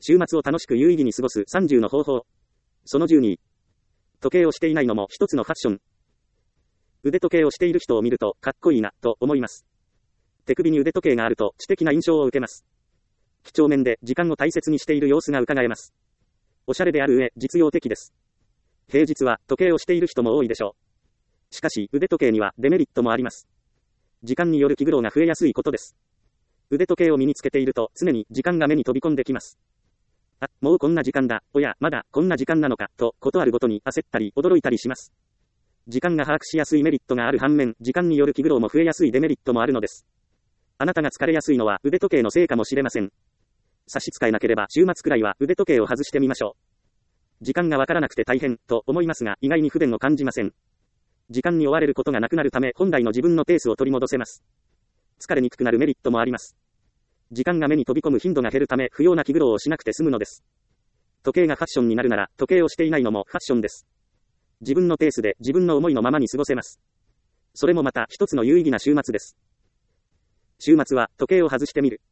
週末を楽しく有意義に過ごす30の方法。その12。時計をしていないのも一つのファッション。腕時計をしている人を見るとかっこいいなと思います。手首に腕時計があると知的な印象を受けます。几帳面で時間を大切にしている様子が伺えます。おしゃれである上、実用的です。平日は時計をしている人も多いでしょう。しかし、腕時計にはデメリットもあります。時間による気苦労が増えやすいことです。腕時計を身につけていると常に時間が目に飛び込んできます。あ、もうこんな時間だ。おや、まだこんな時間なのか、と、ことあるごとに焦ったり驚いたりします。時間が把握しやすいメリットがある反面、時間による気苦労も増えやすいデメリットもあるのです。あなたが疲れやすいのは腕時計のせいかもしれません。差し支えなければ週末くらいは腕時計を外してみましょう。時間がわからなくて大変、と思いますが、意外に不便を感じません。時間に追われることがなくなるため、本来の自分のペースを取り戻せます。疲れにくくなるメリットもあります。時間が目に飛び込む頻度が減るため、不要な気苦労をしなくて済むのです。時計がファッションになるなら、時計をしていないのもファッションです。自分のペースで自分の思いのままに過ごせます。それもまた一つの有意義な週末です。週末は時計を外してみる。